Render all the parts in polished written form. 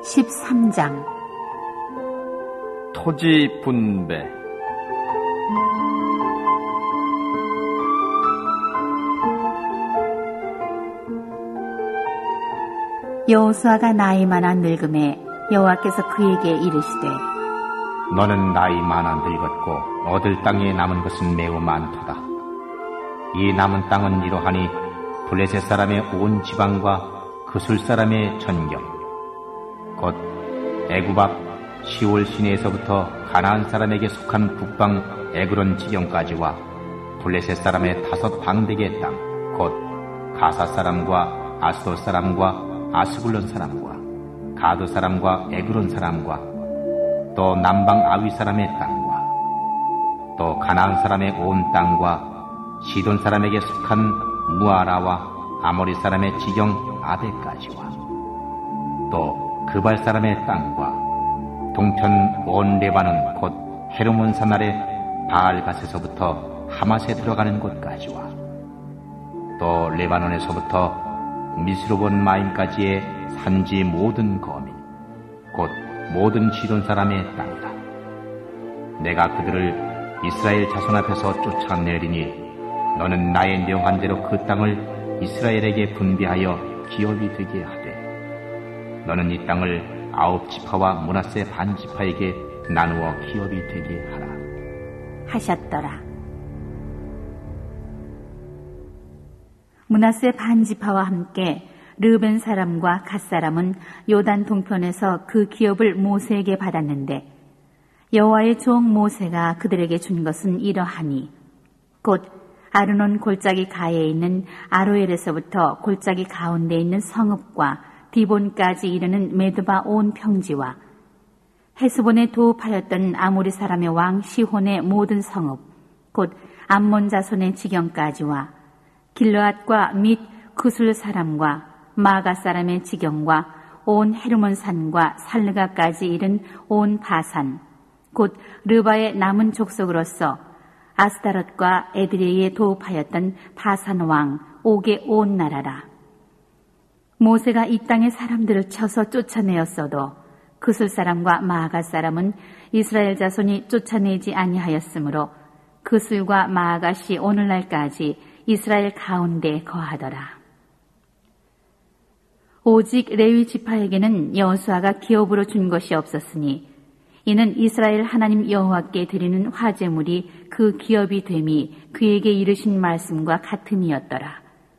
13장 토지 분배. 여호수아가 나이 많아 늙음에 여호와께서 그에게 이르시되 너는 나이 많아 늙었고 얻을 땅에 남은 것은 매우 많도다. 이 남은 땅은 이러하니 블레셋 사람의 온 지방과 그술 사람의 전경 곧 애굽 앞 시올 시내에서부터 가나안 사람에게 속한 북방 에그론 지경까지와 블레셋 사람의 5 방백의 땅 곧 가사 사람과 아스돗 사람과 아스굴론 사람과 가드 사람과 에그론 사람과 또 남방 아위 사람의 땅과 또 가나안 사람의 온 땅과 시돈 사람에게 속한 무아라와 아모리 사람의 지경 아베까지와 또 그발 사람의 땅과 동편 온 레바논 곧 헤르몬 산 아래 바알갓에서부터 하맛에 들어가는 곳까지와 또 레바논에서부터 미스로본 마임까지의 산지 모든 거민 곧 모든 시돈 사람의 땅이다. 내가 그들을 이스라엘 자손 앞에서 쫓아내리니 너는 나의 명한 대로 그 땅을 이스라엘에게 분배하여 기업이 되게 하되 너는 이 땅을 9지파와 므낫세 반지파에게 나누어 기업이 되게 하라 하셨더라. 므낫세 반지파와 함께 르벤 사람과 갓 사람은 요단 동편에서 그 기업을 모세에게 받았는데 여호와의 종 모세가 그들에게 준 것은 이러하니 곧 아르논 골짜기 가에 있는 아로엘에서부터 골짜기 가운데 있는 성읍과 디본까지 이르는 메드바 온 평지와 헤스본에 도읍하였던 아모리 사람의 왕 시혼의 모든 성읍 곧 암몬 자손의 지경까지와 길르앗과 및 그술 사람과 마가 사람의 지경과 온 헤르몬 산과 살르가까지 이른 온 바산 곧 르바의 남은 족속으로서 아스타롯과 에드레이에 도읍하였던 바산 왕 옥의 온 나라라. 모세가 이 땅의 사람들을 쳐서 쫓아내었어도 그술 사람과 마가 사람은 이스라엘 자손이 쫓아내지 아니하였으므로 그술과 마가시 오늘날까지 이스라엘 가운데 거하더라. 오직 레위 지파에게는 여호수아가 기업으로 준 것이 없었으니 이는 이스라엘 하나님 여호와께 드리는 화제물이 그 기업이 됨이 그에게 이르신 말씀과 같음이었더라.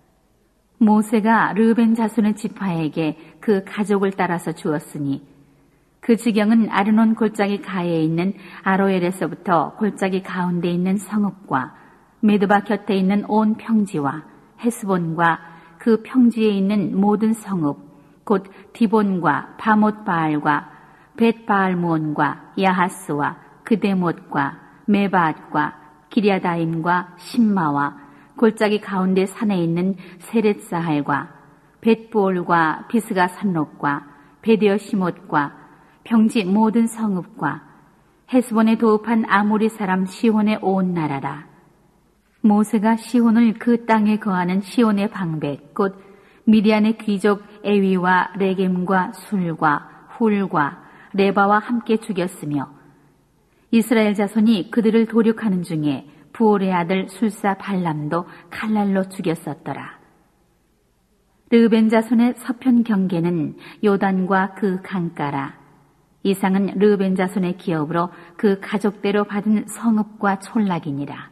모세가 르벤 자손의 지파에게 그 가족을 따라서 주었으니 그 지경은 아르논 골짜기 가에 있는 아로엘에서부터 골짜기 가운데 있는 성읍과 메드바 곁에 있는 온 평지와 헤스본과 그 평지에 있는 모든 성읍 곧 디본과 바못바알과 벳바알무온과 야하스와 그데못과 메바앗과 기랴다임과 심마와 골짜기 가운데 산에 있는 세렛사할과 벳부올과 비스가 산록과 베디어시못과 평지 모든 성읍과 헤스본에 도읍한 아모리 사람 시혼의 온 나라라. 모세가 시혼을 그 땅에 거하는 시혼의 방백 곧 미디안의 귀족 에위와 레겜과 술과 훌과 레바와 함께 죽였으며 이스라엘 자손이 그들을 도륙하는 중에 부올의 아들 술사 발람도 칼날로 죽였었더라. 르벤 자손의 서편 경계는 요단과 그 강가라. 이상은 르벤 자손의 기업으로 그 가족대로 받은 성읍과 촌락이니라.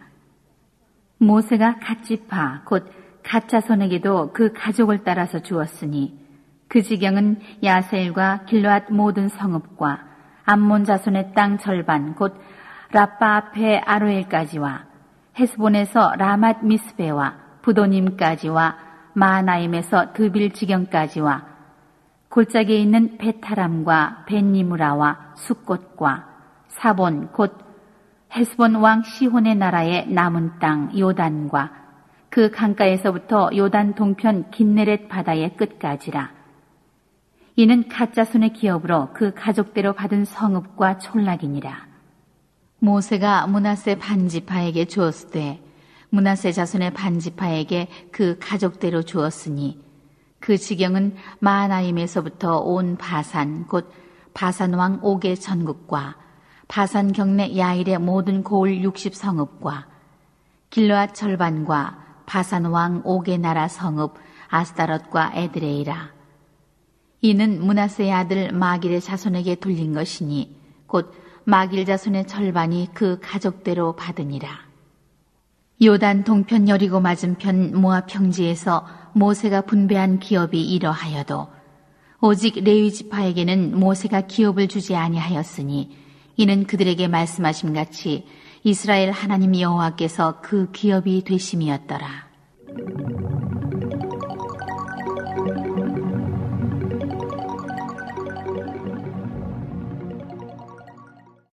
모세가 갓지파 곧 갓자손에게도 그 가족을 따라서 주었으니 그 지경은 야셀과 길르앗 모든 성읍과 암몬 자손의 땅 절반 곧 라빠 앞에 아로엘까지와 헤스본에서 라맛 미스베와 부도님까지와 마하나임에서 드빌 지경까지와 골짜기에 있는 베타람과 벤니무라와 숫꽃과 사본 곧 헤스본 왕 시혼의 나라의 남은 땅 요단과 그 강가에서부터 요단 동편 긴네렛 바다의 끝까지라. 이는 갓자손의 기업으로 그 가족대로 받은 성읍과 촌락이니라. 모세가 므낫세 반지파에게 주었으되 므낫세 자손의 반지파에게 그 가족대로 주었으니 그 지경은 마하나임에서부터 온 바산 곧 바산왕 옥의 전국과 바산 경내 야일의 모든 고을 60성읍과 길르앗 절반과 바산왕 옥의 나라 성읍 아스다롯과 에드레이라. 이는 므낫세의 아들 마길의 자손에게 돌린 것이니 곧 마길 자손의 절반이 그 가족대로 받으니라. 요단 동편 여리고 맞은편 모압 평지에서 모세가 분배한 기업이 이러하여도 오직 레위 지파에게는 모세가 기업을 주지 아니하였으니 이는 그들에게 말씀하심 같이 이스라엘 하나님 여호와께서 그 기업이 되심이었더라.